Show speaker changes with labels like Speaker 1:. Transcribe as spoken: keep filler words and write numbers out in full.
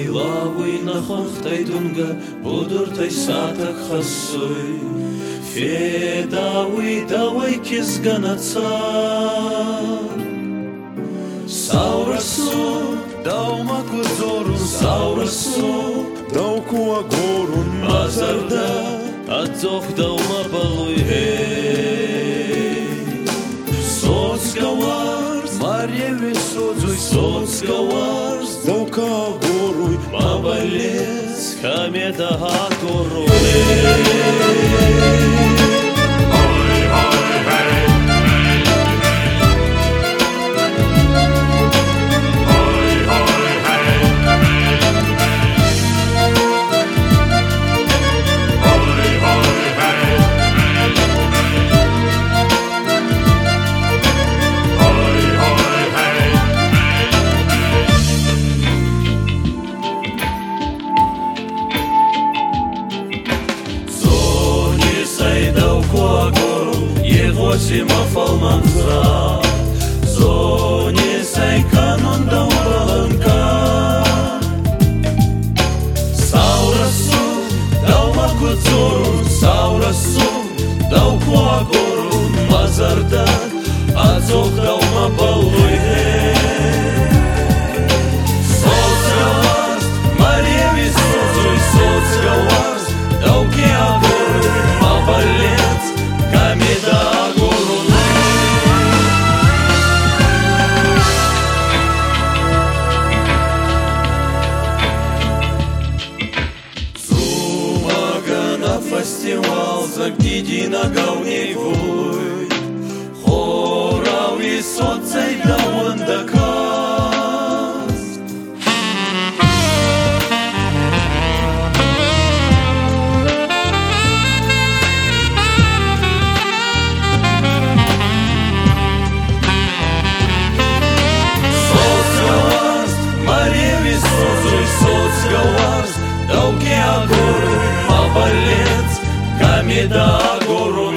Speaker 1: лавы нахохтай дунга будуртай сатак хасуй федавы давай кизганаца Saurasу Dauma kuzorun Saurasу
Speaker 2: Dauku agorun
Speaker 1: Mazarda Adzok dauma balui Sotska vars Marjevi sodzui Sotska vars
Speaker 2: Dauka agorui
Speaker 1: Mabalец Хамеда агору Егосима фалманза Зоне сайканон даубаланка Saurasу Dauма кудзорун Saurasу Dauku agorun Mazarda Adzok dauma balui Sotsgavars Marjevi sodzui Sotsgavars Dauki agorun Mabalец Хамеда Фестивал загдиди на гауней вой Хорав и соцей даванда каст Соцгаварс Марjevi sodzui Soцгаварс Dauki agorun Mabalец Хамеда агору